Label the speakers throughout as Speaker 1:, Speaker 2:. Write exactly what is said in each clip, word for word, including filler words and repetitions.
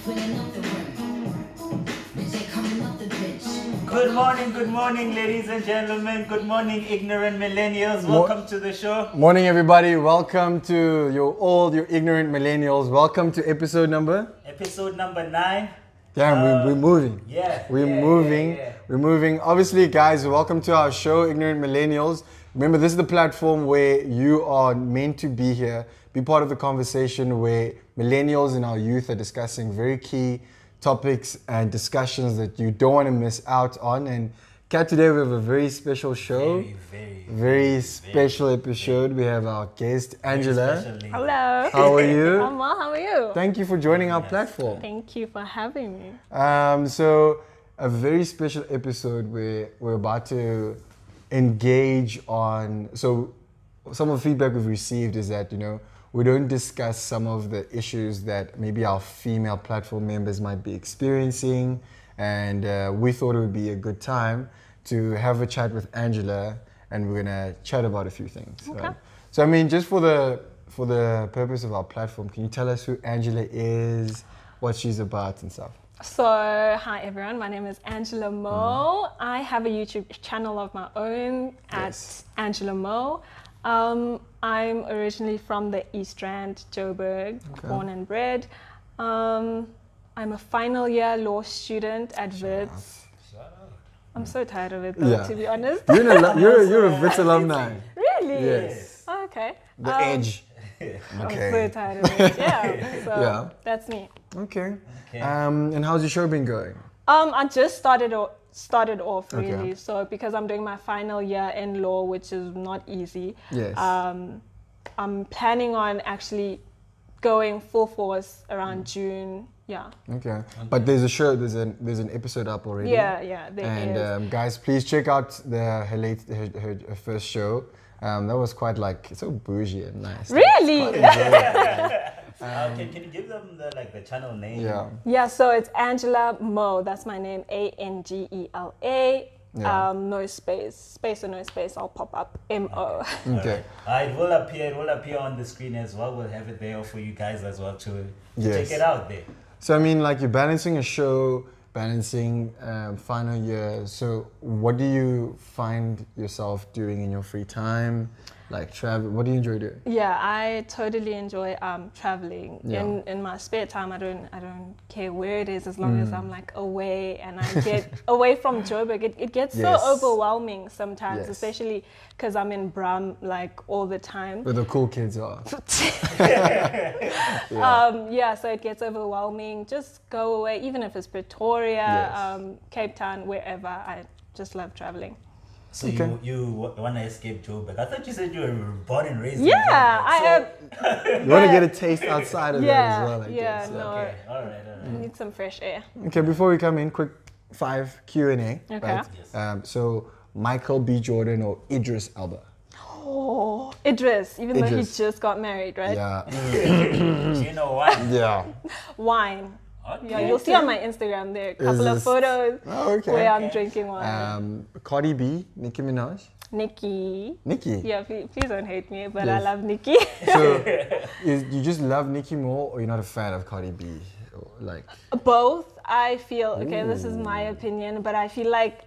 Speaker 1: Good morning, good morning, ladies and gentlemen. Good morning, ignorant millennials. Welcome to the show.
Speaker 2: Morning, everybody. Welcome to your all your ignorant millennials. Welcome to episode number.
Speaker 1: Episode number nine.
Speaker 2: Damn,
Speaker 1: Uh,
Speaker 2: we, we're moving.
Speaker 1: Yeah,
Speaker 2: We're
Speaker 1: yeah,
Speaker 2: moving.
Speaker 1: yeah, yeah.
Speaker 2: We're moving. Obviously, guys, welcome to our show, Ignorant Millennials. Remember, this is the platform where you are meant to be here, be part of the conversation where millennials and our youth are discussing very key topics and discussions that you don't want to miss out on. And Kat, today we have a very special show.
Speaker 1: Very, very,
Speaker 2: Very special episode. We have our guest, Angela.
Speaker 1: Especially-
Speaker 3: Hello.
Speaker 2: How are you?
Speaker 3: I'm well. How are you?
Speaker 2: Thank you for joining our platform.
Speaker 3: Thank you for having me.
Speaker 2: Um, so, a very special episode where we're about to engage on. So, some of the feedback we've received is that, you know, we don't discuss some of the issues that maybe our female platform members might be experiencing. And uh, we thought it would be a good time to have a chat with Angela, and we're gonna chat about a few things.
Speaker 3: Okay.
Speaker 2: Right? So, I mean, just for the for the purpose of our platform, can you tell us who Angela is, what she's about, and stuff?
Speaker 3: So, hi everyone. My name is Angela Mo. I have a YouTube channel of my own at
Speaker 2: Yes.
Speaker 3: Angela Mo. Um, I'm originally from the East Rand, Joburg,
Speaker 2: Okay.
Speaker 3: born and bred. Um, I'm a final year law student at Wits. I'm so tired of it though,
Speaker 2: Yeah.
Speaker 3: to be honest.
Speaker 2: You're, an al- you're, you're a Wits alumni.
Speaker 3: Really?
Speaker 2: Yes.
Speaker 3: Oh, okay.
Speaker 2: The
Speaker 3: Um,
Speaker 2: edge.
Speaker 3: I'm so
Speaker 2: Okay.
Speaker 3: tired of it. Yeah. So
Speaker 2: Yeah.
Speaker 3: that's me.
Speaker 2: Okay.
Speaker 1: Okay.
Speaker 2: Um, and how's your show been going?
Speaker 3: Um, I just started o- started off
Speaker 2: Okay.
Speaker 3: really. So because I'm doing my final year in law, which is not easy.
Speaker 2: Yes.
Speaker 3: Um, I'm planning on actually going full force around June. Yeah.
Speaker 2: Okay. But there's a show, there's an there's an episode up already.
Speaker 3: Yeah, yeah, there
Speaker 2: And
Speaker 3: is.
Speaker 2: um, guys, please check out the her late her, her, her first show. Um, that was quite like so bougie and nice.
Speaker 3: Really?
Speaker 1: Uh, can, can you give them the like the channel name?
Speaker 2: Yeah.
Speaker 3: Yeah, so it's Angela Mo. That's my name. A N G E L A.
Speaker 2: Yeah.
Speaker 3: Um, no space. Space or no space, I'll pop up. M O.
Speaker 2: Okay.
Speaker 1: Uh, it will appear. It will appear on the screen as well. We'll have it there for you guys as well to, to
Speaker 2: Yes.
Speaker 1: check it out there.
Speaker 2: So I mean, like you're balancing a show, balancing um, final year. So what do you find yourself doing in your free time? Like travel. What do you enjoy doing?
Speaker 3: Yeah, I totally enjoy um, traveling.
Speaker 2: Yeah.
Speaker 3: In in my spare time, I don't I don't care where it is as long as I'm like away and I get away from Joburg. It, it gets
Speaker 2: Yes.
Speaker 3: so overwhelming sometimes,
Speaker 2: Yes.
Speaker 3: especially because I'm in Bram like all the time.
Speaker 2: Where the cool kids are.
Speaker 3: Um, yeah, so it gets overwhelming. Just go away, even if it's Pretoria,
Speaker 2: Yes.
Speaker 3: um, Cape Town, wherever. I just love traveling.
Speaker 1: So
Speaker 2: Okay.
Speaker 1: you you want to escape Joburg? I thought you said you were born and raised. in
Speaker 3: Yeah,
Speaker 1: Joburg.
Speaker 3: I
Speaker 1: So-
Speaker 3: am.
Speaker 2: You want to get a taste outside of
Speaker 3: Yeah,
Speaker 2: that as well, I
Speaker 3: yeah,
Speaker 2: guess.
Speaker 3: no.
Speaker 1: Okay. All right. All right.
Speaker 3: Need some fresh air.
Speaker 2: Okay, before we come in, quick five Q and A.
Speaker 3: Okay.
Speaker 2: Right?
Speaker 1: Yes.
Speaker 2: Um, so Michael B. Jordan or Idris Elba?
Speaker 3: Oh, Idris, even though
Speaker 2: Idris.
Speaker 3: he just got married, right?
Speaker 2: Yeah.
Speaker 1: Do you know what?
Speaker 2: Yeah.
Speaker 3: Wine.
Speaker 1: Okay.
Speaker 3: Yeah, you'll see on my Instagram there a couple of
Speaker 2: this-
Speaker 3: photos
Speaker 2: Oh, okay.
Speaker 3: where I'm drinking wine.
Speaker 2: Um, Cardi B, Nicki Minaj.
Speaker 3: Nikki.
Speaker 2: Nicki.
Speaker 3: Yeah, please, please don't hate me, but I
Speaker 2: Yes.
Speaker 3: love Nikki.
Speaker 2: So, is, you just love Nicki more, or you're not a fan of Cardi B? Or, like,
Speaker 3: Both, I feel, okay, this is my opinion, but I feel like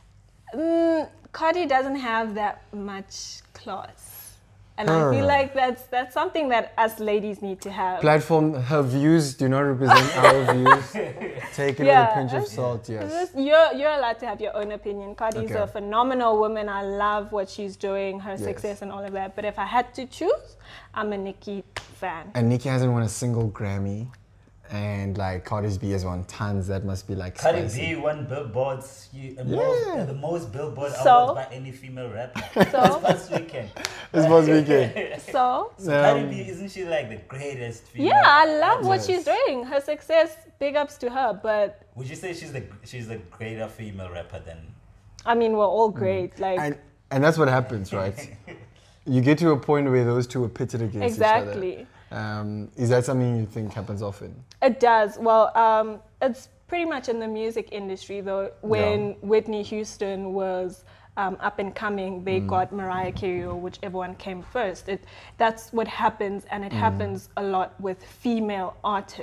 Speaker 3: mm, Cardi doesn't have that much class. And I feel
Speaker 2: Her.
Speaker 3: like that's that's something that us ladies need to have.
Speaker 2: platform, her views do not represent our views. Take it with
Speaker 3: Yeah.
Speaker 2: a pinch of salt, yes.
Speaker 3: This- You're, you're allowed to have your own opinion. Cardi's
Speaker 2: Okay.
Speaker 3: a phenomenal woman. I love what she's doing, her
Speaker 2: Yes.
Speaker 3: success and all of that. But if I had to choose, I'm a Nicki fan.
Speaker 2: And Nicki hasn't won a single Grammy. And like Cardi B has won tons. That must be like
Speaker 1: Cardi
Speaker 2: spicy.
Speaker 1: B won billboards, you, uh,
Speaker 2: Yeah.
Speaker 1: most, uh, the most billboard
Speaker 3: So?
Speaker 1: awards by any female rapper. This
Speaker 3: So,
Speaker 1: past weekend.
Speaker 2: This was weekend.
Speaker 3: so
Speaker 1: Cardi
Speaker 2: Um,
Speaker 1: B, isn't she like the greatest female?
Speaker 3: yeah, I love what
Speaker 2: Yes.
Speaker 3: she's doing. Her success, big ups to her. But
Speaker 1: Would you say she's the she's the greater female rapper than?
Speaker 3: I mean, we're all great. Like
Speaker 2: And and that's what happens, right? You get to a point where those two are pitted against each other.
Speaker 3: exactly.
Speaker 2: Um, is that something you think happens often?
Speaker 3: It does. Well, um, it's pretty much in the music industry though. When
Speaker 2: Yeah.
Speaker 3: Whitney Houston was um, up and coming, they
Speaker 2: Mm.
Speaker 3: got Mariah Carey, or whichever one came first. It, that's what happens, and
Speaker 2: Mm.
Speaker 3: it happens a lot with female artists.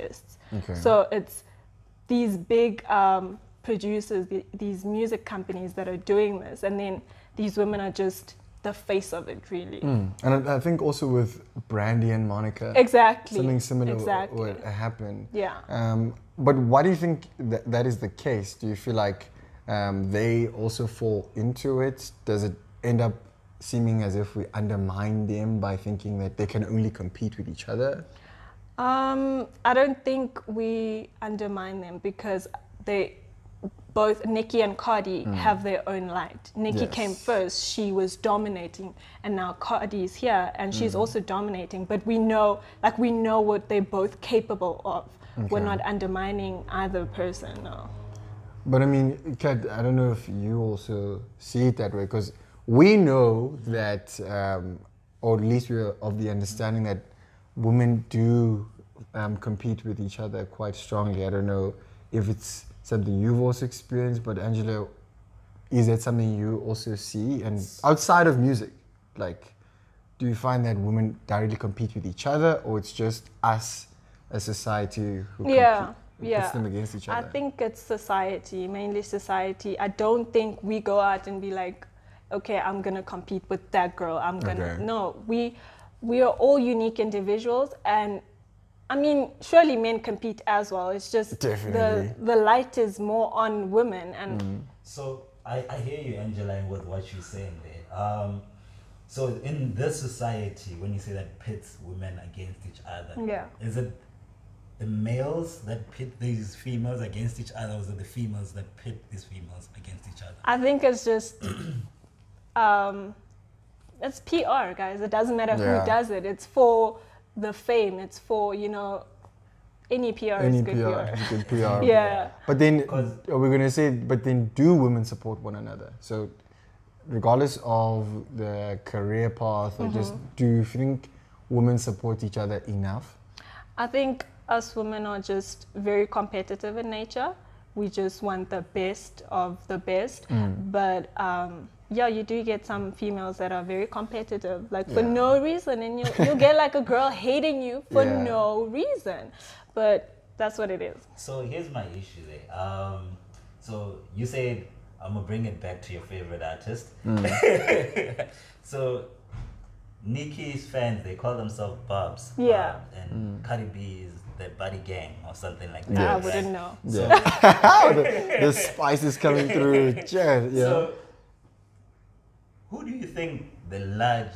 Speaker 2: Okay.
Speaker 3: So it's these big um, producers, the, these music companies that are doing this, and then these women are just the face of it, really.
Speaker 2: Mm. And I, I think also with Brandy and Monica,
Speaker 3: Exactly.
Speaker 2: something similar
Speaker 3: exactly.
Speaker 2: would happen.
Speaker 3: Yeah.
Speaker 2: Um, but why do you think that that is the case? Do you feel like um, they also fall into it? Does it end up seeming as if we undermine them by thinking that they can only compete with each other?
Speaker 3: Um, I don't think we undermine them because they, both Nicki and Cardi mm. have their own light. Nicki yes. came first, she was dominating, and now Cardi's here and she's mm. also dominating, but we know, like we know what they're both capable of. Okay. We're not undermining either person, no.
Speaker 2: But I mean, Kat, I don't know if you also see it that way, because we know that, um, or at least we're of the understanding that women do um, compete with each other quite strongly. I don't know if it's something you've also experienced, but Angela, is that something you also see? And outside of music, like, do you find that women directly compete with each other, or it's just us as society who
Speaker 3: yeah,
Speaker 2: compete, who
Speaker 3: yeah.
Speaker 2: puts them against each other?
Speaker 3: I think it's society, mainly society. I don't think we go out and be like, okay, I'm gonna compete with that girl. I'm gonna
Speaker 2: Okay.
Speaker 3: no. We we are all unique individuals, and I mean, surely men compete as well. It's just
Speaker 2: Definitely.
Speaker 3: the the light is more on women. And
Speaker 2: mm.
Speaker 1: So I, I hear you, Angela, with what you're saying there. Um, so in this society, when you say that pits women against each other,
Speaker 3: yeah,
Speaker 1: is it the males that pit these females against each other, or is it the females that pit these females against each other?
Speaker 3: I think it's just um, it's P R, guys. It doesn't matter
Speaker 2: Yeah.
Speaker 3: who does it. It's for the fame. It's for, you know, any P R
Speaker 2: Any
Speaker 3: is good
Speaker 2: P R,
Speaker 3: P R.
Speaker 2: is good P R.
Speaker 3: Yeah.
Speaker 2: But then,
Speaker 1: Because-
Speaker 2: are we going to say, but then do women support one another? So regardless of the career path, or
Speaker 3: Mm-hmm.
Speaker 2: just, do you think women support each other enough?
Speaker 3: I think us women are just very competitive in nature. We just want the best of the best.
Speaker 2: Mm.
Speaker 3: But um, yeah, you do get some females that are very competitive, like for
Speaker 2: Yeah.
Speaker 3: no reason. And you, you get like a girl hating you for
Speaker 2: Yeah.
Speaker 3: no reason. But that's what it is.
Speaker 1: So here's my issue there. Um, so you said, I'm going to bring it back to your favorite artist.
Speaker 2: Mm.
Speaker 1: So Nicki's fans, they call themselves Bobs.
Speaker 3: Yeah.
Speaker 1: Um, and mm. Cardi B is the Buddy Gang or something like that.
Speaker 2: Yes.
Speaker 3: I
Speaker 1: right?
Speaker 3: wouldn't know.
Speaker 1: So,
Speaker 2: Yeah. the, the spice is coming through. Yeah. yeah.
Speaker 1: so who do you think the large,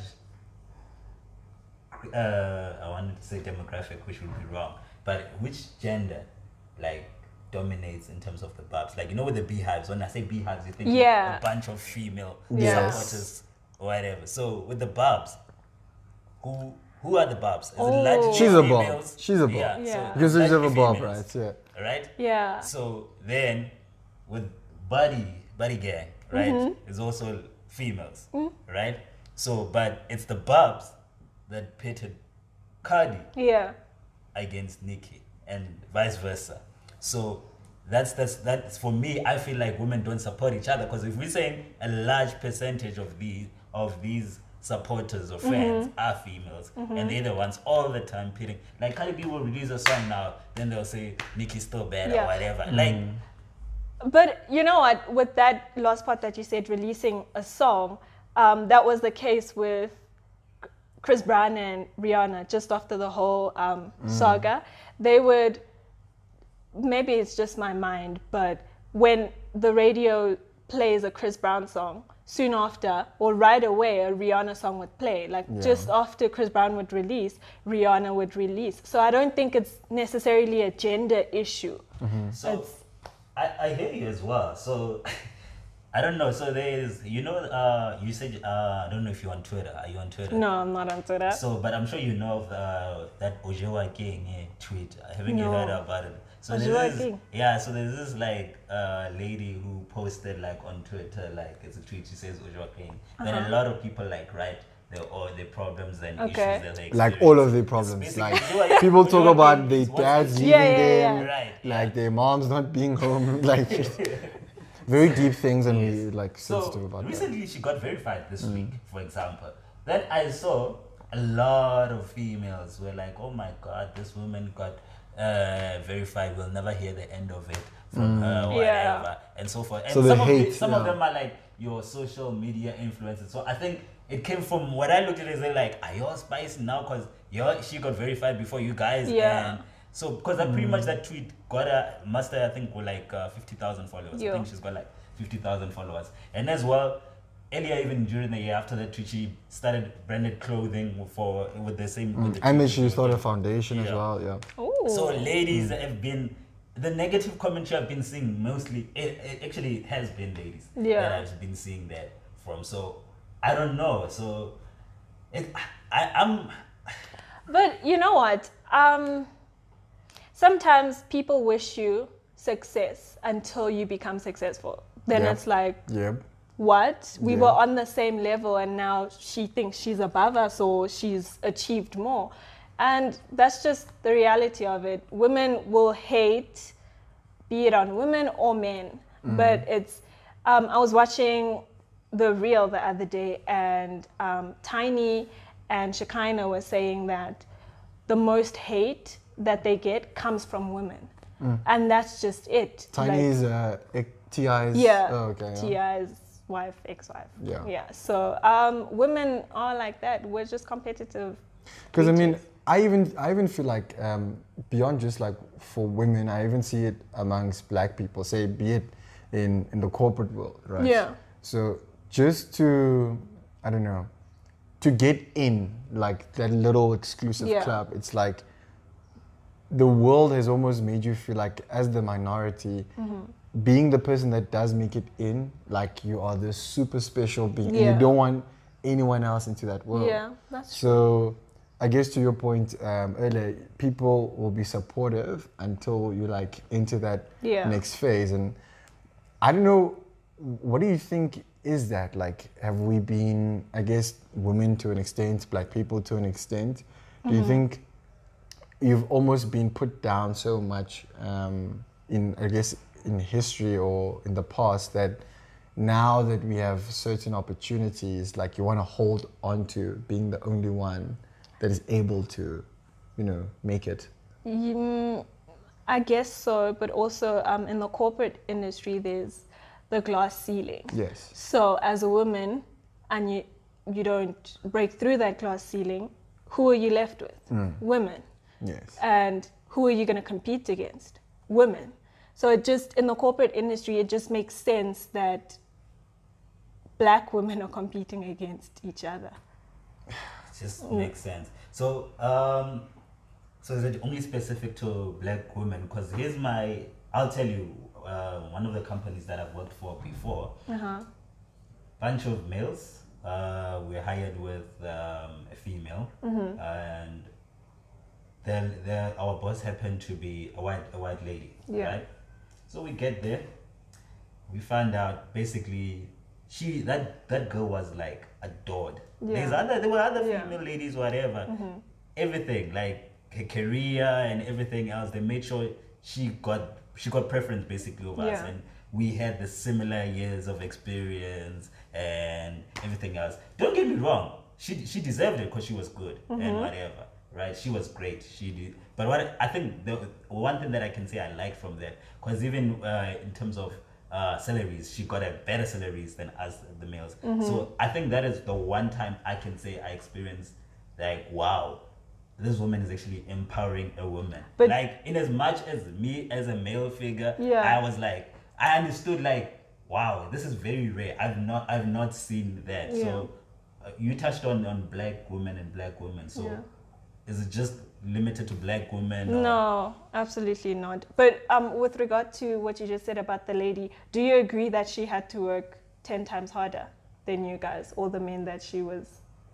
Speaker 1: uh, I wanted to say demographic, which would be wrong, but which gender, like, dominates in terms of the Bobs? Like, you know, with the beehives, when I say beehives, you think
Speaker 3: Yeah.
Speaker 1: a bunch of female
Speaker 3: Yes.
Speaker 1: supporters or whatever. So with the Bobs, who who are the Bobs? Is
Speaker 3: Oh.
Speaker 1: it largely
Speaker 2: She's a Bob.
Speaker 1: females?
Speaker 2: She's a Bob.
Speaker 1: Yeah.
Speaker 3: Yeah.
Speaker 1: So
Speaker 2: Because there's
Speaker 1: largely
Speaker 2: a Bob,
Speaker 1: females,
Speaker 2: right? Yeah.
Speaker 1: right?
Speaker 3: Yeah.
Speaker 1: So then, with Buddy, Buddy Gang, right,
Speaker 3: Mm-hmm.
Speaker 1: is also females, right? So, but it's the Bobs that pitted Cardi
Speaker 3: Yeah.
Speaker 1: against Nicki, and vice versa. So that's that's that's for me. I feel like women don't support each other, because if we're saying a large percentage of these of these supporters or fans
Speaker 3: Mm-hmm.
Speaker 1: are females, and they're the ones all the time pitting. Like Cardi B will release a song now, then they'll say Nicki's still bad
Speaker 3: Yeah.
Speaker 1: or whatever. Like.
Speaker 3: But you know what? With that last part that you said, releasing a song, um, that was the case with Chris Brown and Rihanna just after the whole um, saga. They would, maybe it's just my mind, but when the radio plays a Chris Brown song, soon after or right away a Rihanna song would play. Like
Speaker 2: Yeah.
Speaker 3: just after Chris Brown would release, Rihanna would release. So I don't think it's necessarily a gender issue.
Speaker 1: So
Speaker 3: It's-
Speaker 1: I, I hear you as well. So I don't know. So there's, you know, uh, you said, uh, I don't know if you're on Twitter. Are you on Twitter?
Speaker 3: No, I'm not onto that.
Speaker 1: So, but I'm sure you know of uh, that Ojewa King eh, tweet. Haven't you
Speaker 3: No.
Speaker 1: heard about it? So
Speaker 3: Ojewa
Speaker 1: there's this,
Speaker 3: King?
Speaker 1: yeah. So there's this like uh, lady who posted like on Twitter, like it's a tweet. She says Ojewa King. Then a lot of people like write their all the problems and
Speaker 3: Uh-huh. Okay.
Speaker 1: issues that they
Speaker 2: Like
Speaker 1: experience.
Speaker 2: all of their
Speaker 1: It's
Speaker 2: problems.
Speaker 1: basically
Speaker 2: Like
Speaker 1: Ojewa-
Speaker 2: people talk
Speaker 1: Ojewa
Speaker 2: about
Speaker 1: King
Speaker 2: their
Speaker 1: is what's
Speaker 2: dads
Speaker 1: the-
Speaker 2: leaving
Speaker 3: Yeah, yeah,
Speaker 2: them,
Speaker 3: yeah.
Speaker 1: Right,
Speaker 2: like
Speaker 1: yeah.
Speaker 2: their moms not being home, like very deep things, and we like sensitive
Speaker 1: So
Speaker 2: about that.
Speaker 1: recently she got verified this week, for example. Then I saw a lot of females were like, "Oh my God, this woman got uh, verified. We'll never hear the end of it from her or
Speaker 3: Yeah.
Speaker 1: whatever, and so forth. And
Speaker 2: So the
Speaker 1: some of
Speaker 2: hate,
Speaker 1: the, some of
Speaker 2: yeah.
Speaker 1: them are like your social media influencers. So I think it came from what I looked at it as like, are you all spicy now? Because she got verified before you guys.
Speaker 3: Yeah.
Speaker 1: And so because that pretty much that tweet got a master, I think, with like uh, fifty thousand followers.
Speaker 3: Yeah.
Speaker 1: I think she's got like fifty thousand followers. And as well, earlier even during the year after that tweet, she started branded clothing for with the same. With the
Speaker 2: And then
Speaker 1: tweet.
Speaker 2: she started a foundation as
Speaker 1: Yeah.
Speaker 2: well, yeah.
Speaker 3: Ooh.
Speaker 1: So ladies have been the negative commentary I've been seeing mostly. It, it actually it has been ladies
Speaker 3: Yeah.
Speaker 1: that I've been seeing that from. So I don't know. So it, I, I'm.
Speaker 3: But you know what? Um, sometimes people wish you success until you become successful. Then
Speaker 2: Yeah.
Speaker 3: it's like,
Speaker 2: Yep.
Speaker 3: what? We
Speaker 2: Yeah.
Speaker 3: were on the same level and now she thinks she's above us or she's achieved more. And that's just the reality of it. Women will hate, be it on women or men. But it's, um, I was watching The Real the other day, and um, Tiny and Shekinah were saying that the most hate that they get comes from women. And that's just it. Like-
Speaker 2: Tiny's uh, T I's.
Speaker 3: yeah,
Speaker 2: Oh, okay. Yeah.
Speaker 3: T I's wife, ex-wife.
Speaker 2: Yeah.
Speaker 3: Yeah. So um, women are like that. We're just competitive.
Speaker 2: Because I mean,
Speaker 3: creatures.
Speaker 2: I even I even feel like um, beyond just like for women, I even see it amongst black people. Say, be it in in the corporate world, right?
Speaker 3: Yeah.
Speaker 2: So just to I don't know, to get in like that little exclusive
Speaker 3: Yeah.
Speaker 2: club, it's like the world has almost made you feel like as the minority.
Speaker 3: Mm-hmm.
Speaker 2: Being the person that does make it in, like you are this super special being, and
Speaker 3: Yeah.
Speaker 2: you don't want anyone else into that world.
Speaker 3: Yeah, that's true.
Speaker 2: So, I guess to your point um, earlier, people will be supportive until you like into that
Speaker 3: Yeah.
Speaker 2: next phase. And I don't know, what do you think is that? Like, have we been, I guess, women to an extent, black people to an extent? Do you think you've almost been put down so much um, in, I guess, in history or in the past that now that we have certain opportunities, like you want to hold on to being the only one that is able to, you know, make it?
Speaker 3: Mm, I guess so, but also um, in the corporate industry, there's the glass ceiling.
Speaker 2: Yes.
Speaker 3: So as a woman, and you you don't break through that glass ceiling, who are you left with? Women.
Speaker 2: Yes.
Speaker 3: And who are you going to compete against? Women. So it just, in the corporate industry, it just makes sense that black women are competing against each other.
Speaker 1: It just makes sense. So, um, so is it only specific to black women? Because here's my, I'll tell you, uh, one of the companies that I've worked for before,
Speaker 3: Uh-huh.
Speaker 1: bunch of males, uh, we're hired with um, a female,
Speaker 3: Mm-hmm.
Speaker 1: and then then our boss happened to be a white a white lady,
Speaker 3: Yeah.
Speaker 1: right? So we get there, we find out basically she that that girl was like adored.
Speaker 3: Yeah.
Speaker 1: There's other there were other
Speaker 3: Yeah.
Speaker 1: female ladies, whatever,
Speaker 3: Mm-hmm.
Speaker 1: everything like her career and everything else. They made sure she got she got preference basically over us,
Speaker 3: Yeah.
Speaker 1: and we had the similar years of experience and everything else. Don't get me wrong, she she deserved it because she was good and whatever, right? She was great. She did, but what I think the one thing that I can say I liked from that, because even uh, in terms of uh, salaries, she got a better salaries than us, the males. So I think that is the one time I can say I experienced like, wow, this woman is actually empowering a woman.
Speaker 3: But-
Speaker 1: like, in as much as me as a male figure,
Speaker 3: Yeah.
Speaker 1: I was like, I understood like, wow, this is very rare. I've not, I've not seen that. So uh, you touched on on black women and black women. So
Speaker 3: Yeah.
Speaker 1: is it just limited to black women? or-
Speaker 3: No, absolutely not. But um, with regard to what you just said about the lady, do you agree that she had to work ten times harder than you guys, or the men that she was?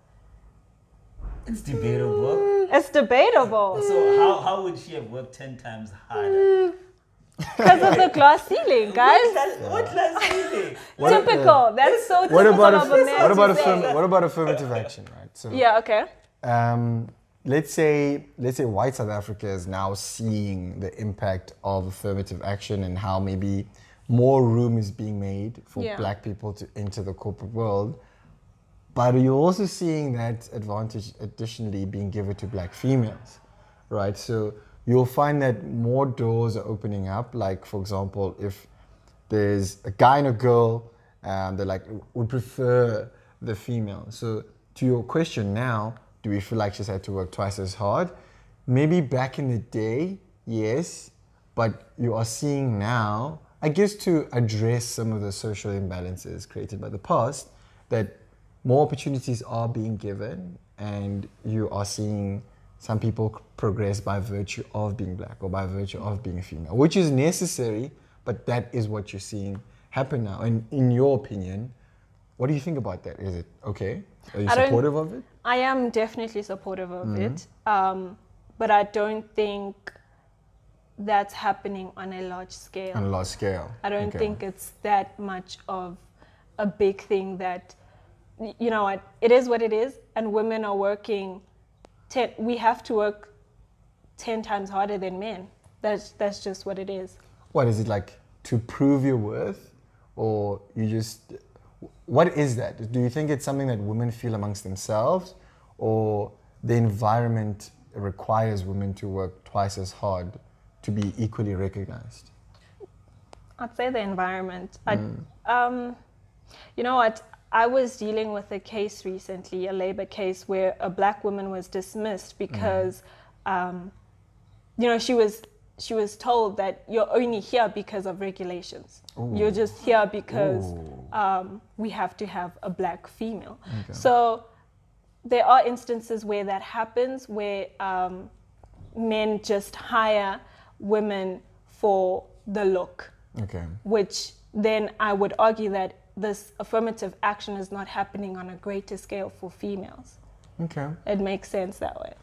Speaker 1: It's debatable.
Speaker 3: It's debatable
Speaker 1: So how how would she have worked ten times harder?
Speaker 3: because of the glass ceiling, guys.
Speaker 1: What class ceiling?
Speaker 2: What-
Speaker 3: Typical. That's so
Speaker 2: What
Speaker 3: typical
Speaker 2: about,
Speaker 3: of a man
Speaker 2: what, about
Speaker 3: to
Speaker 2: affirm,
Speaker 3: say.
Speaker 2: what about affirmative action, right? So,
Speaker 3: Yeah. Okay.
Speaker 2: um, let's say let's say white South Africa is now seeing the impact of affirmative action and how maybe more room is being made for
Speaker 3: Yeah.
Speaker 2: black people to enter the corporate world. But you're also seeing that advantage additionally being given to black females, right? So you'll find that more doors are opening up. Like, for example, if there's a guy and a girl, um, they like would prefer the female. So to your question now, do we feel like she's had to work twice as hard? Maybe back in the day, yes, but you are seeing now, I guess, to address some of the social imbalances created by the past, that more opportunities are being given, and you are seeing some people progress by virtue of being black or by virtue of being a female, which is necessary, but that is what you're seeing happen now. And in your opinion, what do you think about that? Is it okay? Are you
Speaker 3: I don't-
Speaker 2: supportive of it?
Speaker 3: I am definitely supportive of
Speaker 2: Mm-hmm.
Speaker 3: it, um, but I don't think that's happening on a large scale.
Speaker 2: On a large scale.
Speaker 3: I don't
Speaker 2: Okay.
Speaker 3: think it's that much of a big thing that, y- you know what, it is what it is, and women are working, ten, we have to work ten times harder than men. That's, that's just what it is.
Speaker 2: What is it like to prove your worth, or you just, what is that? Do you think it's something that women feel amongst themselves, or the environment requires women to work twice as hard to be equally recognized?
Speaker 3: I'd say the environment. I, um, you know what? I was dealing with a case recently, a labor case, where a black woman was dismissed because, um, you know, she was she was told that you're only here because of regulations. You're just here because um, we have to have a black female.
Speaker 2: Okay.
Speaker 3: So there are instances where that happens, where um, men just hire women for the look,
Speaker 2: Okay.
Speaker 3: which then I would argue that this affirmative action is not happening on a greater scale for females.
Speaker 2: Okay.
Speaker 3: It makes sense that way.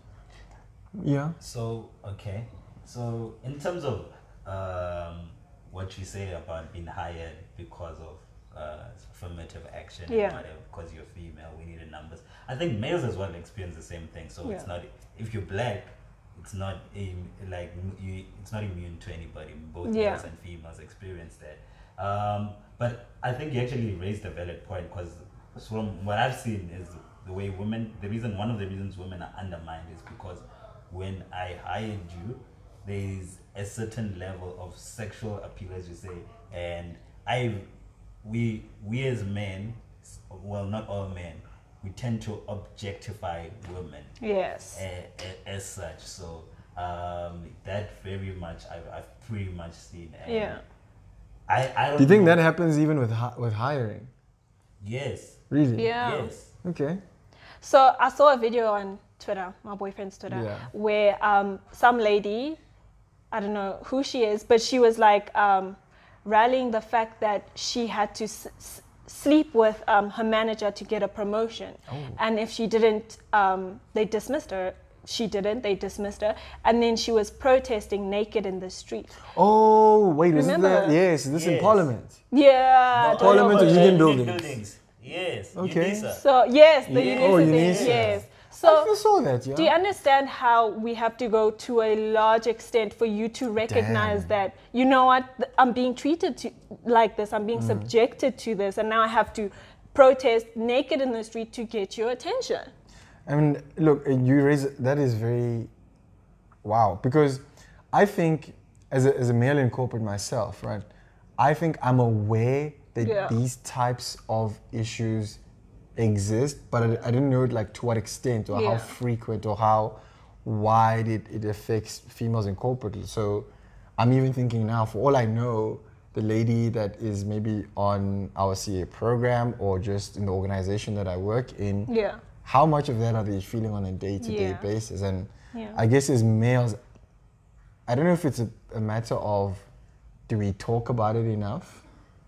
Speaker 2: Yeah.
Speaker 1: So, okay. So, in terms of um, what you say about being hired because of uh, affirmative action
Speaker 3: Yeah.
Speaker 1: and whatever, because you're female, we need a numbers. I think males as well experience the same thing. So, it's
Speaker 3: Yeah.
Speaker 1: not, if you're black, it's not im- like you, it's not immune to anybody. Both
Speaker 3: Yeah.
Speaker 1: males and females experience that. Um, but I think you actually raised a valid point, because from what I've seen is the way women, the reason, one of the reasons women are undermined is because when I hired you, there's a certain level of sexual appeal, as you say, and I, we, we as men, well, not all men, we tend to objectify women
Speaker 3: Yes.
Speaker 1: a, a, as such. So um, that very much I've, I've pretty much seen. And
Speaker 3: Yeah.
Speaker 1: I, I don't
Speaker 2: Do you think
Speaker 1: know.
Speaker 2: that happens even with hi- with hiring?
Speaker 1: Yes.
Speaker 2: Really?
Speaker 3: Yeah.
Speaker 1: Yes.
Speaker 2: Okay.
Speaker 3: So I saw a video on Twitter, my boyfriend's Twitter,
Speaker 2: Yeah.
Speaker 3: where um, some lady, I don't know who she is, but she was like um, rallying the fact that she had to s- s- sleep with um, her manager to get a promotion. And if she didn't, um, they dismissed her. She didn't, they dismissed her. And then she was protesting naked in the street.
Speaker 2: Oh, wait, is this
Speaker 3: Remember?
Speaker 2: the, yes, is this in
Speaker 1: Yes.
Speaker 2: Parliament?
Speaker 3: Yeah.
Speaker 1: No,
Speaker 2: Parliament
Speaker 1: no,
Speaker 2: or
Speaker 1: uh,
Speaker 2: union
Speaker 1: union
Speaker 2: buildings?
Speaker 1: Yes.
Speaker 2: Okay.
Speaker 1: UNISA.
Speaker 3: So, yes, the
Speaker 1: Yeah.
Speaker 3: UNISA
Speaker 2: Oh,
Speaker 3: thing,
Speaker 2: UNISA.
Speaker 3: yes.
Speaker 2: I
Speaker 3: So,
Speaker 2: saw that, yeah.
Speaker 3: do you understand how we have to go to a large extent for you to recognize
Speaker 2: Damn.
Speaker 3: that, you know what, th- I'm being treated to, like this, I'm
Speaker 2: Mm.
Speaker 3: being subjected to this, and now I have to protest naked in the street to get your attention?
Speaker 2: I mean, look, uh, you raise that is very wow, because I think as a, as a male in corporate myself, right? I think I'm aware that
Speaker 3: Yeah.
Speaker 2: these types of issues exist, but I, I didn't know like to what extent or how
Speaker 3: Yeah.
Speaker 2: frequent or how wide it, it affects females in corporate. So I'm even thinking now, for all I know, the lady that is maybe on our C A program or just in the organization that I work in,
Speaker 3: Yeah.
Speaker 2: how much of that are they feeling on a day-to-day
Speaker 3: Yeah.
Speaker 2: basis? And
Speaker 3: Yeah.
Speaker 2: I guess as males, I don't know if it's a, a matter of do we talk about it enough?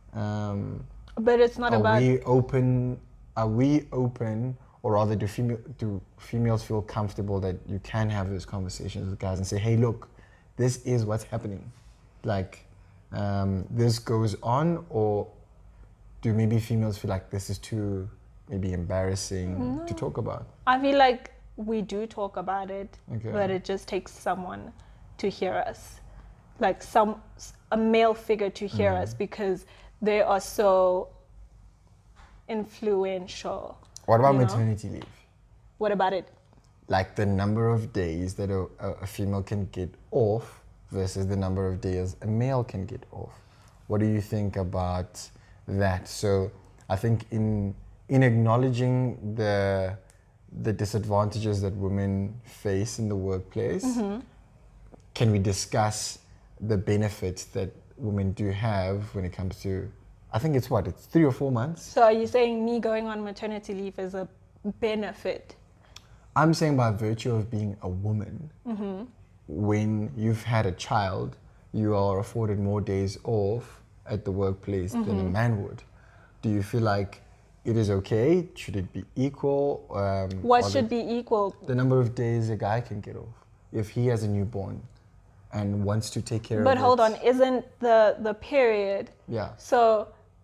Speaker 2: Um,
Speaker 3: But it's not
Speaker 2: are
Speaker 3: about,
Speaker 2: we open? Are we open, or rather, do female do females feel comfortable that you can have those conversations with guys and say, "Hey, look, this is what's happening. Like, um, this goes on," or do maybe females feel like this is too maybe embarrassing to talk about?
Speaker 3: I feel like we do talk about it,
Speaker 2: Okay.
Speaker 3: but it just takes someone to hear us, like some a male figure to hear
Speaker 2: Mm.
Speaker 3: us, because they are so influential.
Speaker 2: What about
Speaker 3: You know?
Speaker 2: maternity leave?
Speaker 3: What about it?
Speaker 2: like the number of days that a, a female can get off versus the number of days a male can get off. What do you think about that? So I think in in acknowledging the the disadvantages that women face in the workplace, mm-hmm. can we discuss the benefits that women do have when it comes to, I think it's what, it's three or four months?
Speaker 3: So are you saying me going on maternity leave is a benefit?
Speaker 2: I'm saying by virtue of being a woman, mm-hmm. when you've had a child, you are afforded more days off at the workplace mm-hmm. than a man would. Do you feel like it is okay? Should it be equal? Um,
Speaker 3: what should the, be equal?
Speaker 2: The number of days a guy can get off if he has a newborn and wants to take care
Speaker 3: but
Speaker 2: of it.
Speaker 3: But hold on, isn't the, the period?
Speaker 2: Yeah.
Speaker 3: So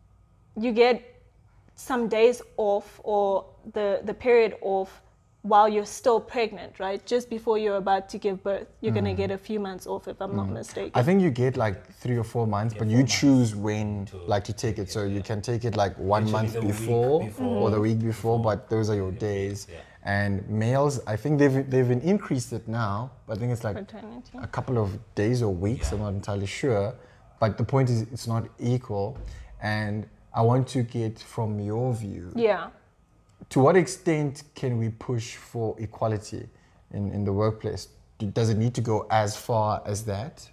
Speaker 3: you get some days off or the, the period off while you're still pregnant, right? Just before you're about to give birth, you're mm. going to get a few months off, if I'm mm. not mistaken.
Speaker 2: I think you get like three or four months, yeah, but you months. choose when to like to take it. So you can take it like one Actually month before, before mm-hmm. or the week before, before, but those are your days. Yeah. And males, I think they've they've increased it now, but I think it's like Paternity. a couple of days or weeks, yeah. I'm not entirely sure. But the point is, it's not equal. And I want to get from your view.
Speaker 3: Yeah.
Speaker 2: To what extent can we push for equality in, in the workplace? Does it need to go as far as that?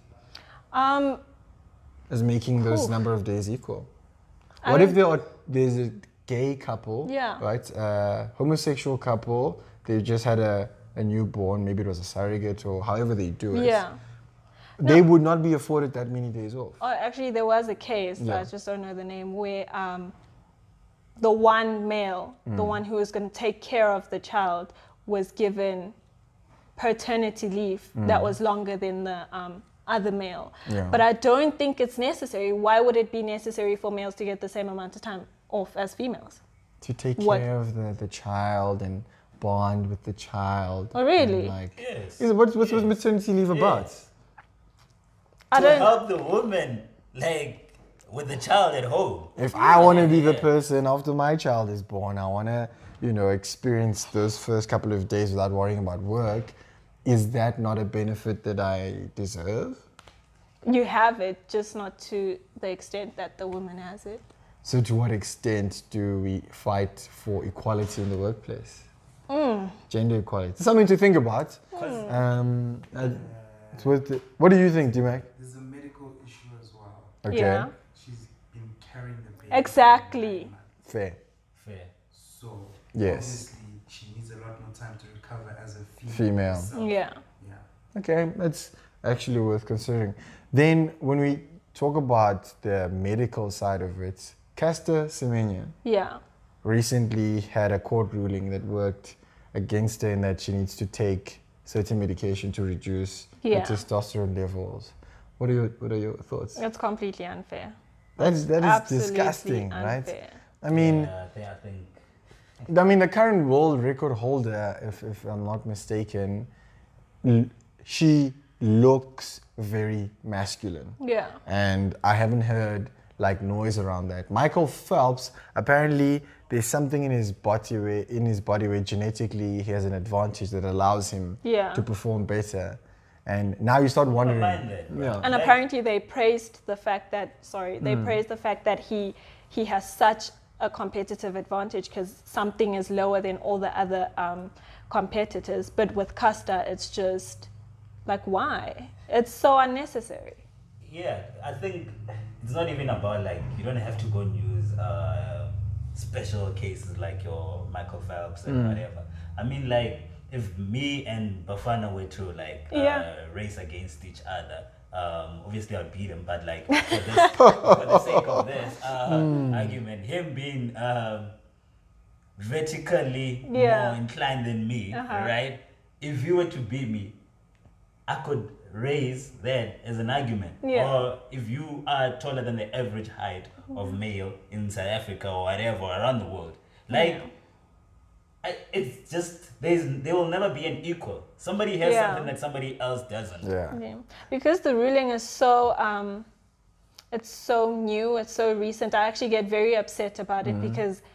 Speaker 3: Um,
Speaker 2: as making
Speaker 3: cool.
Speaker 2: those number of days equal? I what if there are, there's a gay couple,
Speaker 3: yeah.
Speaker 2: right? A homosexual couple, they just had a, a newborn, maybe it was a surrogate or however they do it.
Speaker 3: Yeah.
Speaker 2: They
Speaker 3: no.
Speaker 2: would not be afforded that many days off.
Speaker 3: Oh, actually, there was a case, yeah. I just don't know the name, where um, the one male, mm. the one who was going to take care of the child, was given paternity leave mm. that was longer than the um, other male.
Speaker 2: Yeah.
Speaker 3: But I don't think it's necessary. Why would it be necessary for males to get the same amount of time off as females?
Speaker 2: To take
Speaker 3: what?
Speaker 2: care of the, the child and bond with the child.
Speaker 3: Oh, really?
Speaker 1: Like, yes.
Speaker 2: Is, what's what's yes. maternity leave yes. about?
Speaker 3: I
Speaker 1: to
Speaker 3: don't
Speaker 1: help the woman, like, with the child at home.
Speaker 2: If I want to be the person after my child is born, I want to, you know, experience those first couple of days without worrying about work. Is that not a benefit that I deserve?
Speaker 3: You have it, just not to the extent that the woman has it.
Speaker 2: So to what extent do we fight for equality in the workplace?
Speaker 3: Mm.
Speaker 2: Gender equality. Something to think about.
Speaker 3: Mm.
Speaker 2: Um, uh, it's worth it. What do you think, D-Mac?
Speaker 4: There's a medical issue as well.
Speaker 2: Okay.
Speaker 3: Yeah.
Speaker 4: She's been carrying the baby.
Speaker 3: Exactly.
Speaker 2: Fair.
Speaker 1: Fair.
Speaker 4: So
Speaker 2: yes.
Speaker 4: obviously she needs a lot more time to recover as a female.
Speaker 2: Female.
Speaker 4: Herself.
Speaker 3: Yeah.
Speaker 4: Yeah.
Speaker 2: Okay, that's actually worth considering. Then when we talk about the medical side of it, Caster Semenya
Speaker 3: Yeah.
Speaker 2: recently had a court ruling that worked against her in that she needs to take certain medication to reduce
Speaker 3: Yeah.
Speaker 2: her testosterone levels. What are your What are your thoughts?
Speaker 3: It's completely unfair.
Speaker 2: That is that is
Speaker 3: Absolutely
Speaker 2: disgusting,
Speaker 3: unfair.
Speaker 2: right? I mean,
Speaker 1: yeah, I think, I think.
Speaker 2: I mean, the current world record holder, if if I'm not mistaken, l- she looks very masculine.
Speaker 3: Yeah.
Speaker 2: And I haven't heard like noise around that. Michael Phelps, apparently there's something in his body where in his body where genetically he has an advantage that allows him
Speaker 3: Yeah.
Speaker 2: to perform better. And now you start wondering.
Speaker 1: That,
Speaker 2: yeah.
Speaker 3: And apparently they praised the fact that sorry, they
Speaker 2: Mm.
Speaker 3: praised the fact that he he has such a competitive advantage because something is lower than all the other um, competitors. But with Caster, it's just like, why? It's so unnecessary.
Speaker 1: Yeah, I think it's not even about like, you don't have to go and use uh, special cases like your Michael Phelps and
Speaker 2: Mm.
Speaker 1: whatever. I mean, like, if me and Bafana were to like uh,
Speaker 3: Yeah.
Speaker 1: race against each other, um, obviously I'd beat him, but like for, this, for the sake of this uh,
Speaker 2: Mm.
Speaker 1: argument, him being um, vertically
Speaker 3: Yeah.
Speaker 1: more inclined than me,
Speaker 3: Uh-huh.
Speaker 1: right? If you were to beat me, I could raise that as an argument.
Speaker 3: Yeah.
Speaker 1: Or if you are taller than the average height of male in South Africa or whatever around the world, like,
Speaker 3: Yeah.
Speaker 1: I, it's just, there's, there will never be an equal. Somebody has
Speaker 3: Yeah.
Speaker 1: something that somebody else doesn't.
Speaker 2: Yeah.
Speaker 3: Yeah. Because the ruling is so um, it's so new, it's so recent. I actually get very upset about it because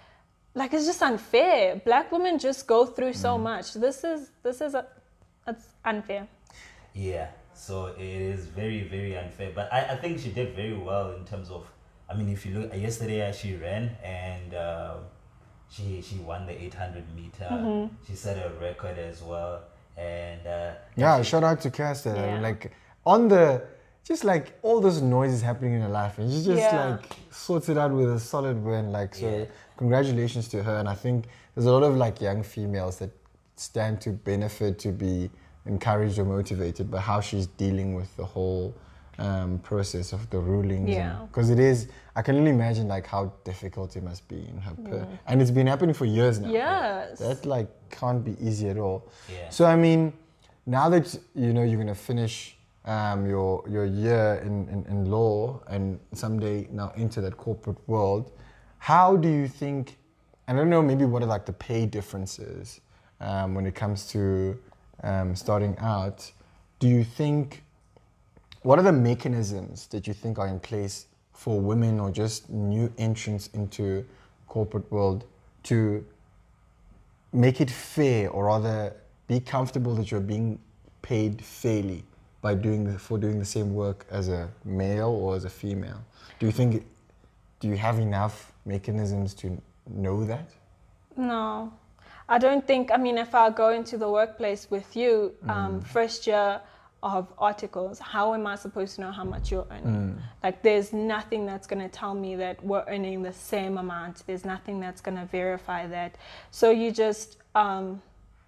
Speaker 3: like it's just unfair. Black women just go through so
Speaker 1: Mm.
Speaker 3: much. This is this is a, it's unfair.
Speaker 1: Yeah, so it is very, very unfair. But I, I think she did very well in terms of, I mean, if you look, yesterday she ran and uh, she she won the eight hundred meter.
Speaker 3: Mm-hmm.
Speaker 1: She set a record as well. And uh,
Speaker 2: Yeah,
Speaker 1: she-
Speaker 2: shout out to Caster.
Speaker 3: Yeah.
Speaker 2: Like on the, just like all those noises happening in her life, and she just
Speaker 3: Yeah.
Speaker 2: like sorts it out with a solid win. Like so,
Speaker 1: Yeah.
Speaker 2: congratulations to her. And I think there's a lot of like young females that stand to benefit to be encouraged or motivated by how she's dealing with the whole um, process of the rulings.
Speaker 3: Yeah.
Speaker 2: Because it is, I can only imagine like how difficult it must be in her. Per- and it's been happening for years now.
Speaker 3: Yes.
Speaker 2: That like can't be easy at all.
Speaker 1: Yeah.
Speaker 2: So I mean, now that you know you're gonna finish um, your your year in, in, in law and someday now into that corporate world, how do you think? I don't know, maybe what are like the pay differences um, when it comes to um, starting out? Do you think? What are the mechanisms that you think are in place for women or just new entrants into corporate world to make it fair, or rather be comfortable that you're being paid fairly by doing the, for doing the same work as a male or as a female? Do you think, do you have enough mechanisms to know that?
Speaker 3: No, I don't think. I mean, if I go into the workplace with you, um, first year of articles, how am I supposed to know how much you're earning? Like, there's nothing that's going to tell me that we're earning the same amount. There's nothing that's going to verify that. So you just, um,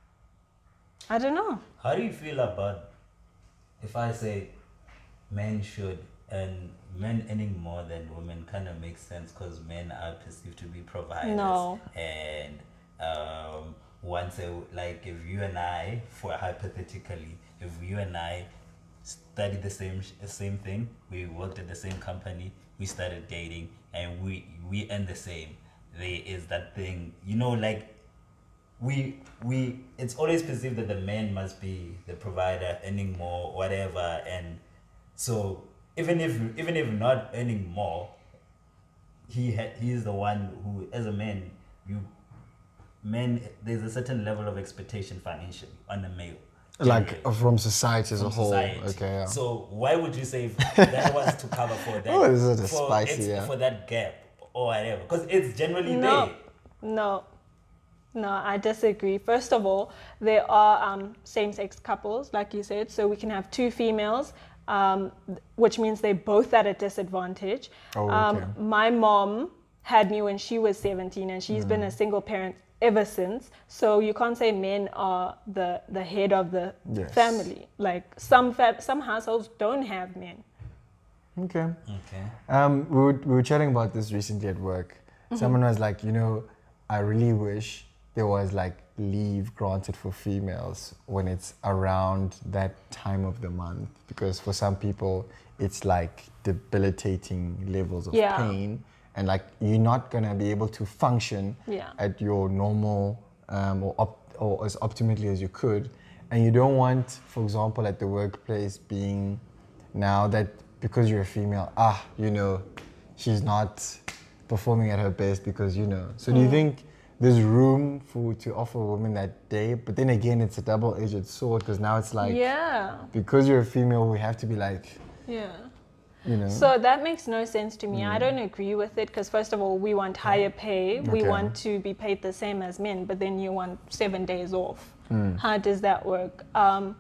Speaker 3: I don't know.
Speaker 1: How do you feel about if I say men should and men earning more than women kind of makes sense because men are perceived to be providers.
Speaker 3: No.
Speaker 1: And um, once, a, like if you and I, for hypothetically, if you and I studied the same sh- same thing, we worked at the same company, we started dating, and we we earn the same. There is that thing, you know, like we we it's always perceived that the man must be the provider, earning more, whatever, and so even if even if not earning more, he ha- he is the one who, as a man, you men there's a certain level of expectation financially on a male.
Speaker 2: Like
Speaker 1: generally,
Speaker 2: uh, from society as a
Speaker 1: from
Speaker 2: whole.
Speaker 1: society.
Speaker 2: Okay, yeah.
Speaker 1: So why would you say if that was to cover for that?
Speaker 2: Oh, this is a
Speaker 1: for,
Speaker 2: spicy,
Speaker 1: it's
Speaker 2: yeah.
Speaker 1: for that gap or whatever? Because it's generally
Speaker 3: No,
Speaker 1: there.
Speaker 3: no, no, I disagree. First of all, there are um, same-sex couples, like you said, so we can have two females, um, th- which means they're both at a disadvantage.
Speaker 2: Oh,
Speaker 3: um,
Speaker 2: okay.
Speaker 3: my mom had me when she was seventeen, and she's been a single parent ever since. So you can't say men are the, the head of the
Speaker 2: Yes.
Speaker 3: family. Like some fa- some households don't have men.
Speaker 2: Okay.
Speaker 1: Okay.
Speaker 2: Um, we were, we were chatting about this recently at work. Someone was like, you know, I really wish there was like leave granted for females when it's around that time of the month, because for some people it's like debilitating levels of
Speaker 3: Yeah.
Speaker 2: pain, and like you're not gonna be able to function
Speaker 3: Yeah.
Speaker 2: at your normal um, or op- or as optimally as you could, and you don't want, for example, at the workplace being now that because you're a female, ah, you know, she's not performing at her best because, you know. So do you think there's room for to offer women that day? But then again, it's a double-edged sword, because now it's like,
Speaker 3: Yeah,
Speaker 2: because you're a female, we have to be like,
Speaker 3: yeah.
Speaker 2: you know.
Speaker 3: So that makes no sense to me. I don't agree with it because, first of all, we want higher pay. We
Speaker 2: Okay.
Speaker 3: want to be paid the same as men, but then you want seven days off. How does that work? Um,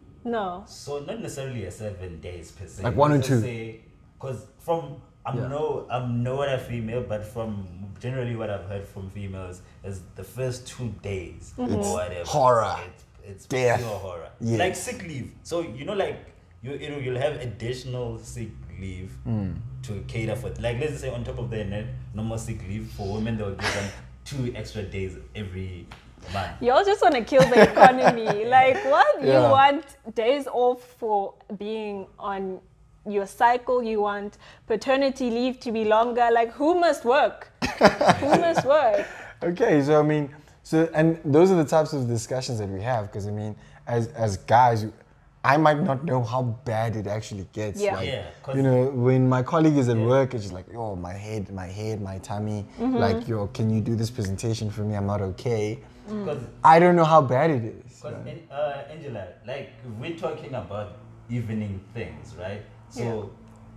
Speaker 3: no.
Speaker 1: So not necessarily a seven days per se.
Speaker 2: Like one or
Speaker 1: Let's
Speaker 2: two.
Speaker 1: say, because from I'm
Speaker 2: Yeah.
Speaker 1: no I'm not a female, but from generally what I've heard from females is the first two days
Speaker 2: It's
Speaker 1: or whatever.
Speaker 2: horror.
Speaker 1: It's, it's
Speaker 2: Death.
Speaker 1: pure horror.
Speaker 2: Yes.
Speaker 1: Like sick leave. So you know, like you you know you'll have additional sick leave
Speaker 2: Hmm.
Speaker 1: to cater for. Like let's say on top of their net normal sick leave for women, they'll give them two extra days every month.
Speaker 3: Y'all just want to kill the economy. Like, what?
Speaker 2: Yeah.
Speaker 3: You want days off for being on your cycle. You want paternity leave to be longer. Like, who must work? Who must work?
Speaker 2: Okay, so I mean, so and those are the types of discussions that we have, because I mean, as as guys, I might not know how bad it actually gets.
Speaker 3: Yeah.
Speaker 2: Like,
Speaker 1: Yeah, 'cause-
Speaker 2: you know, when my colleague is at
Speaker 1: Yeah.
Speaker 2: work, it's just like, oh, my head, my head, my tummy.
Speaker 3: Mm-hmm.
Speaker 2: Like, yo, can you do this presentation for me? I'm not okay.
Speaker 1: Because
Speaker 2: I don't know how bad it is.
Speaker 1: Because uh, Angela, like we're talking about evening things, right? So,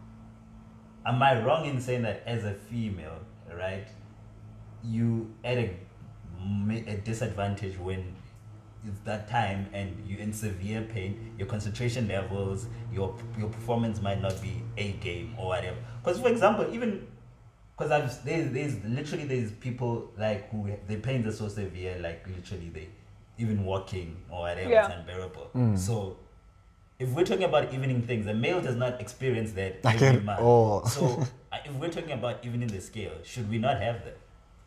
Speaker 1: am I wrong in saying that as a female, right, you at a, ma- a disadvantage when it's that time and you're in severe pain, your concentration levels, your your performance might not be a game or whatever. Because for example, even because I've there's, there's literally there's people like who their pains are so severe, like literally they even walking or whatever
Speaker 3: Yeah.
Speaker 1: is unbearable. So if we're talking about evening things, a male does not experience that
Speaker 2: Like
Speaker 1: every
Speaker 2: at
Speaker 1: month.
Speaker 2: all.
Speaker 1: So uh, if we're talking about evening the scale, should we not have that?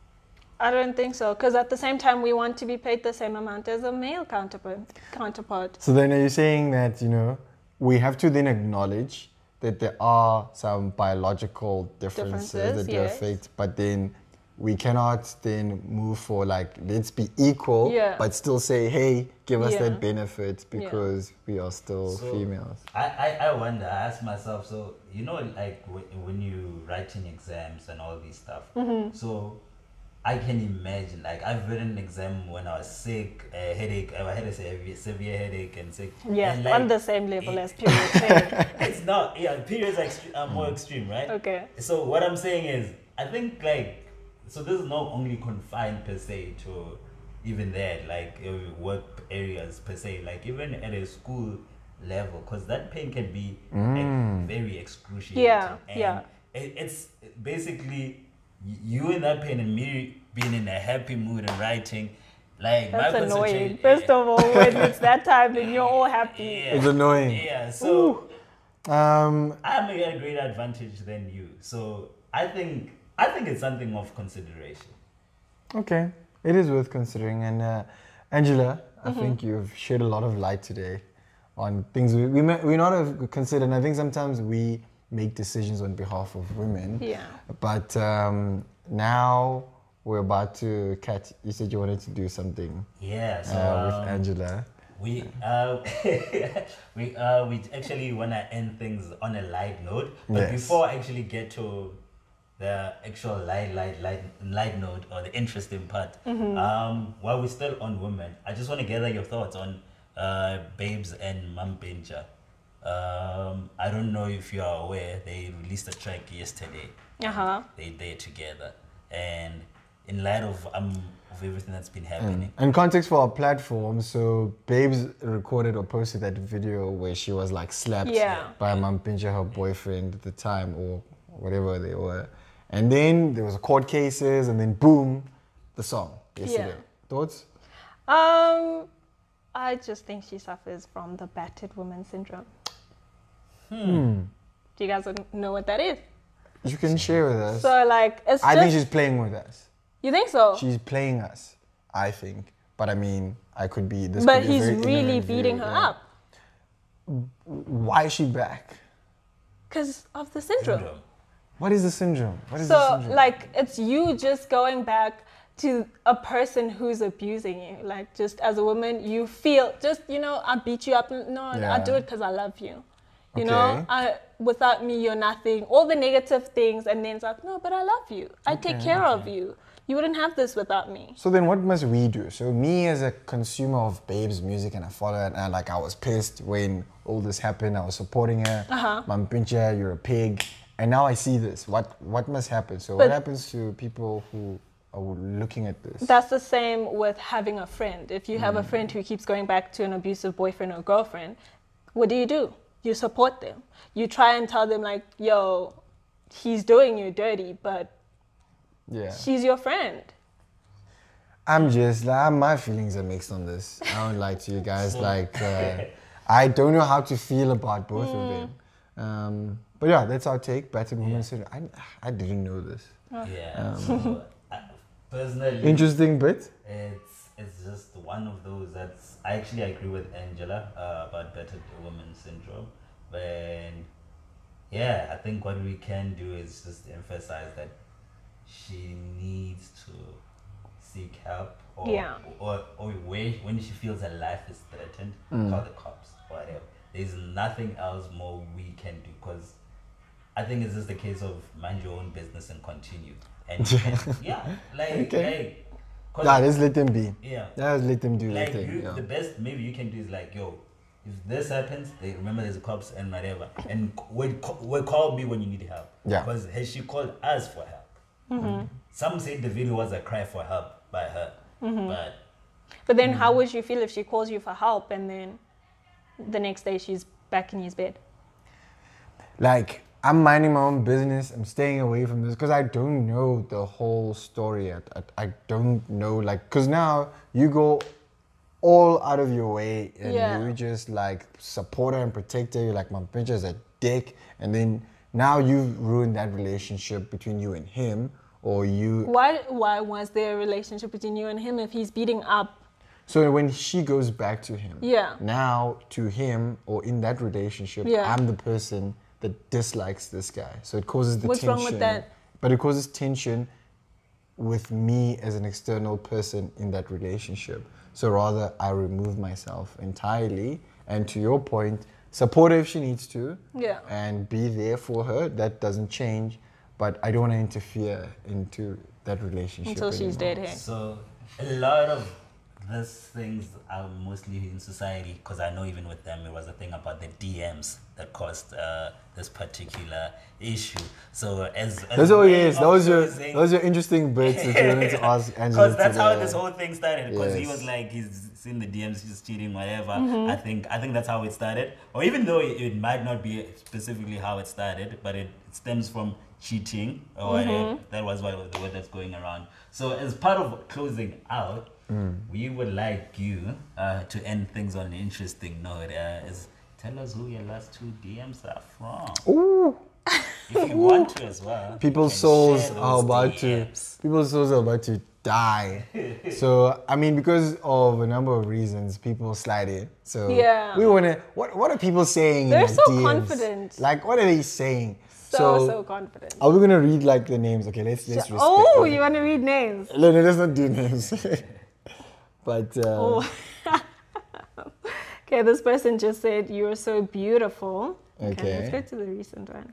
Speaker 3: I don't think so, because at the same time, we want to be paid the same amount as a male counterpart. counterpart.
Speaker 2: So then are you saying that, you know, we have to then acknowledge that there are some biological differences,
Speaker 3: Differences,
Speaker 2: that do
Speaker 3: yes.
Speaker 2: affect, but then we cannot then move for like, let's be equal,
Speaker 3: Yeah.
Speaker 2: but still say, hey, give us
Speaker 3: Yeah.
Speaker 2: that benefit because we are still
Speaker 1: So,
Speaker 2: females.
Speaker 1: I, I, I wonder, I ask myself, so, you know, like when, when you writing exams and all these stuff,
Speaker 3: Mm-hmm.
Speaker 1: so I can imagine, like I've written an exam when I was sick, a headache, I had a severe, severe headache and sick.
Speaker 3: Yeah,
Speaker 1: and like,
Speaker 3: on the same level
Speaker 1: it-
Speaker 3: as period pain.
Speaker 1: It's not, yeah, periods are, extre- are more extreme, right?
Speaker 3: Okay.
Speaker 1: So what I'm saying is, I think like, so this is not only confined per se to even that, like uh, work areas per se, like even at a school level, because that pain can be like, very excruciating.
Speaker 3: Yeah,
Speaker 1: and
Speaker 3: yeah.
Speaker 1: It, it's basically y- you in that pain and me being in a happy mood and writing, like
Speaker 3: That's
Speaker 1: my
Speaker 3: annoying.
Speaker 1: concentration-
Speaker 3: First
Speaker 1: yeah,
Speaker 3: of all, when it's that time and you're all happy.
Speaker 1: yeah,
Speaker 2: It's annoying.
Speaker 1: Yeah, so.
Speaker 2: Um,
Speaker 1: I'm at a greater advantage than you, so I think I think it's something of consideration.
Speaker 2: okay, it is worth considering. And uh, Angela, I
Speaker 3: Mm-hmm.
Speaker 2: think you've shed a lot of light today on things we, we, may, we not have considered. And I think sometimes we make decisions on behalf of women.
Speaker 3: Yeah.
Speaker 2: But um, now we're about to catch. You said you wanted to do something
Speaker 1: Yeah, so
Speaker 2: uh, with
Speaker 1: um,
Speaker 2: Angela.
Speaker 1: we uh, we uh, we actually want to end things on a light note, but
Speaker 2: Yes.
Speaker 1: before I actually get to the actual light, light, light, light note or the interesting part, um, while we're still on women, I just want to gather your thoughts on uh, Babes and Mampinja. Um, I don't know if you are aware, they released a track yesterday.
Speaker 3: Uh huh.
Speaker 1: They they're together, and in light of um of everything that's been happening,
Speaker 2: And context for our platform, so Babes recorded or posted that video where she was like slapped
Speaker 3: Yeah.
Speaker 2: by Mampinja, her boyfriend at the time, or whatever they were. And then there was court cases, and then boom, the song yesterday.
Speaker 3: Yeah.
Speaker 2: Thoughts?
Speaker 3: Um, I just think she suffers from the battered woman syndrome.
Speaker 2: Hmm.
Speaker 3: Do you guys know what that is?
Speaker 2: You can share with us.
Speaker 3: So like, it's
Speaker 2: I
Speaker 3: just.
Speaker 2: think she's playing with us.
Speaker 3: You think so?
Speaker 2: She's playing us, I think. But I mean, I could be this.
Speaker 3: But
Speaker 2: could be a
Speaker 3: he's
Speaker 2: very
Speaker 3: really
Speaker 2: ignorant
Speaker 3: beating
Speaker 2: view,
Speaker 3: her
Speaker 2: yeah.
Speaker 3: up
Speaker 2: Why is she back?
Speaker 3: because of the syndrome.
Speaker 1: syndrome.
Speaker 2: What is the syndrome? What is the
Speaker 3: So
Speaker 2: syndrome?
Speaker 3: like, it's you just going back to a person who's abusing you. Like, just as a woman, you feel just, you know, I beat you up. No, I
Speaker 2: Yeah.
Speaker 3: do it because I love you. You
Speaker 2: Okay.
Speaker 3: know, I, without me, you're nothing. All the negative things, and then it's like, no, but I love you. I take
Speaker 2: Okay,
Speaker 3: care of you. You wouldn't have this without me.
Speaker 2: So then what must we do? So me as a consumer of Babes music, and I follow it, and like I was pissed when all this happened. I was supporting her.
Speaker 3: Uh-huh.
Speaker 2: Mampinja, you're a pig. And now I see this. What what must happen? So
Speaker 3: But-
Speaker 2: what happens to people who are looking at this?
Speaker 3: That's the same with having a friend. If you have a friend who keeps going back to an abusive boyfriend or girlfriend, what do you do? You support them. You try and tell them like, yo, he's doing you dirty, but
Speaker 2: Yeah.
Speaker 3: she's your friend.
Speaker 2: I'm just like my feelings are mixed on this. I don't lie to you guys. Like uh, I don't know how to feel about both of them. Um, but yeah, that's our take. Battered woman syndrome. I I didn't know this.
Speaker 1: Yeah. so, I, personally,
Speaker 2: Interesting bit.
Speaker 1: it's it's just one of those that's I actually agree with Angela uh, about battered woman syndrome, but yeah, I think what we can do is just emphasize that she needs to seek help, or
Speaker 3: Yeah.
Speaker 1: or, or where, when she feels her life is threatened, call the cops or whatever. there's nothing else more we can do, because I think it's just the case of mind your own business and continue. And, and yeah, like,
Speaker 2: Okay.
Speaker 1: like, 'cause-
Speaker 2: Nah, let's let them be.
Speaker 1: yeah.
Speaker 2: Yeah, let's let them do their
Speaker 1: Like
Speaker 2: thing.
Speaker 1: you,
Speaker 2: yeah.
Speaker 1: the best maybe you can do is like, yo, if this happens, they remember there's cops and whatever, and will will call me when you need help.
Speaker 2: Yeah.
Speaker 1: Because has she called us for help?
Speaker 3: Mm-hmm.
Speaker 1: Some say the video was a cry for help by her,
Speaker 3: Mm-hmm.
Speaker 1: but
Speaker 3: But then, how would you feel if she calls you for help and then the next day she's back in his bed?
Speaker 2: Like, I'm minding my own business. I'm staying away from this because I don't know the whole story. I, I, I don't know, like, because now you go all out of your way and
Speaker 3: Yeah.
Speaker 2: you just like support her and protect her. You're like, my bitch is a dick. And then now you've ruined that relationship between you and him, or you.
Speaker 3: Why? Why was there a relationship between you and him if he's beating up?
Speaker 2: So when she goes back to him,
Speaker 3: Yeah.
Speaker 2: now to him or in that relationship,
Speaker 3: Yeah.
Speaker 2: I'm the person that dislikes this guy. So it causes the
Speaker 3: What's
Speaker 2: tension.
Speaker 3: wrong with that?
Speaker 2: But it causes tension with me as an external person in that relationship. So rather, I remove myself entirely. And to your point, support her if she needs to.
Speaker 3: Yeah.
Speaker 2: And be there for her. That doesn't change. But I don't want to interfere into that relationship
Speaker 3: Until she's
Speaker 2: anymore.
Speaker 3: dead, hey?
Speaker 1: so a lot of these things are mostly in society, because I know even with them it was a thing about the D Ms that caused uh, this particular issue. So as, as
Speaker 2: Those are,
Speaker 1: way
Speaker 2: yes,
Speaker 1: of
Speaker 2: those are
Speaker 1: closing-
Speaker 2: those are interesting bits that you wanted to ask Angela.
Speaker 1: Because that's how
Speaker 2: today.
Speaker 1: this whole thing started. Because he
Speaker 2: Yes.
Speaker 1: was like, he's seen the D Ms, he's cheating, whatever.
Speaker 3: Mm-hmm.
Speaker 1: I think I think that's how it started. Or even though it, it might not be specifically how it started, but it, it stems from cheating or whatever.
Speaker 3: Mm-hmm.
Speaker 1: That was what the word that's going around. So as part of closing out,
Speaker 2: Mm.
Speaker 1: we would like you uh, to end things on an interesting note. Uh, is tell us who your last two D Ms are from.
Speaker 2: Ooh.
Speaker 1: If you want to as well. you
Speaker 2: People's
Speaker 1: can
Speaker 2: souls
Speaker 1: share
Speaker 2: are
Speaker 1: those
Speaker 2: about to
Speaker 1: D Ms.
Speaker 2: people's souls are about to die. So I mean, because of a number of reasons, people slide in. So
Speaker 3: Yeah.
Speaker 2: we wanna. What what are people saying?
Speaker 3: They're
Speaker 2: in
Speaker 3: so
Speaker 2: the D Ms?
Speaker 3: confident.
Speaker 2: Like, what are they saying?
Speaker 3: So, so confident.
Speaker 2: are we gonna read like the names? Okay, let's let's respect.
Speaker 3: Oh,
Speaker 2: them.
Speaker 3: you want to read names?
Speaker 2: No, no, let's not do names. But uh,
Speaker 3: Oh. Okay, this person just said, you're so beautiful.
Speaker 2: Okay.
Speaker 3: Let's go to the recent one.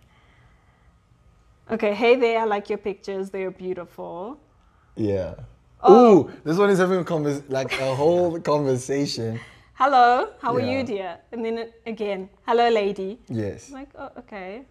Speaker 3: Okay, hey there, I like your pictures. They're beautiful.
Speaker 2: yeah.
Speaker 3: Oh.
Speaker 2: Ooh, this one is having a convers like a whole conversation.
Speaker 3: Hello, how are
Speaker 2: Yeah.
Speaker 3: you, dear? And then it- again, hello, lady.
Speaker 2: Yes.
Speaker 3: I'm like, oh, okay.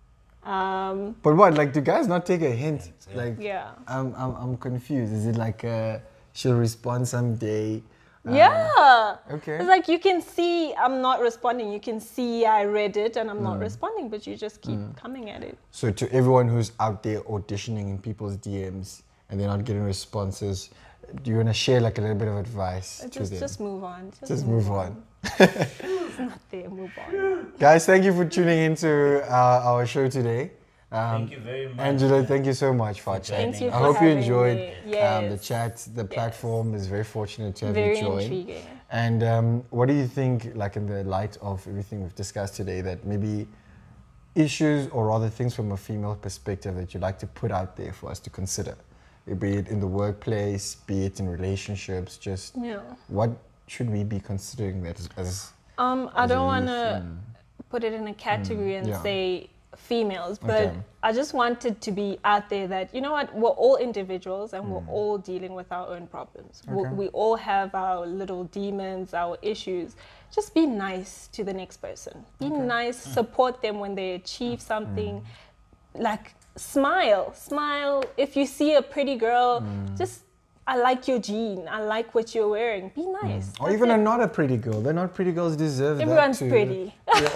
Speaker 3: Um,
Speaker 2: But what? Like, do guys not take a hint? Like,
Speaker 3: yeah.
Speaker 2: I'm, I'm, I'm confused. Is it like uh, she'll respond someday? Uh,
Speaker 3: Yeah.
Speaker 2: okay.
Speaker 3: It's like you can see I'm not responding. You can see I read it and I'm
Speaker 2: Mm.
Speaker 3: not responding, but you just keep coming at it.
Speaker 2: So to everyone who's out there auditioning in people's D Ms and they're not getting responses, do you want to share like a little bit of advice to
Speaker 3: Just,
Speaker 2: them?
Speaker 3: just move on. Just,
Speaker 2: Just move on.
Speaker 3: It's not there. Move on.
Speaker 2: Guys, thank you for tuning into uh, our show today. Um,
Speaker 1: Thank you very much.
Speaker 2: Angela, thank you so much for chatting.
Speaker 3: Thank you
Speaker 2: I
Speaker 3: for
Speaker 2: hope you
Speaker 3: having
Speaker 2: enjoyed
Speaker 3: me.
Speaker 2: um, the
Speaker 3: Yes.
Speaker 2: chat. The platform is very fortunate to have
Speaker 3: Very
Speaker 2: you join.
Speaker 3: intriguing.
Speaker 2: And um, what do you think, like in the light of everything we've discussed today, that maybe issues or rather things from a female perspective that you'd like to put out there for us to consider? Be it in the workplace, be it in relationships, just
Speaker 3: Yeah.
Speaker 2: what should we be considering that as, as
Speaker 3: Um, I
Speaker 2: As a
Speaker 3: don't want
Speaker 2: youth,
Speaker 3: to put it in a category and
Speaker 2: yeah.
Speaker 3: say females, but
Speaker 2: Okay.
Speaker 3: I just wanted to be out there that, you know what, we're all individuals and
Speaker 2: Mm.
Speaker 3: we're all dealing with our own problems. We,
Speaker 2: Okay.
Speaker 3: we all have our little demons, our issues. Just be nice to the next person. Be nice, support them when they achieve something. Like, smile, smile. If you see a pretty girl,
Speaker 2: Mm.
Speaker 3: just, I like your jean, I like what you're wearing. Be nice.
Speaker 2: or
Speaker 3: That's
Speaker 2: even
Speaker 3: it.
Speaker 2: a not a pretty girl. They're not pretty girls deserve
Speaker 3: Everyone's
Speaker 2: that too.
Speaker 3: pretty.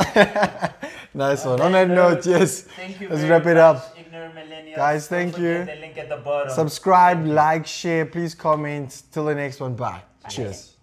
Speaker 2: Nice one. On that note, yes.
Speaker 1: Thank you
Speaker 2: Let's
Speaker 1: very
Speaker 2: wrap it
Speaker 1: much,
Speaker 2: up.
Speaker 1: Ignorant Millennials.
Speaker 2: Guys,
Speaker 1: Don't
Speaker 2: thank
Speaker 1: forget
Speaker 2: you.
Speaker 1: The link at the bottom.
Speaker 2: Subscribe, like, share. Please comment. Till the next one. Bye. Cheers.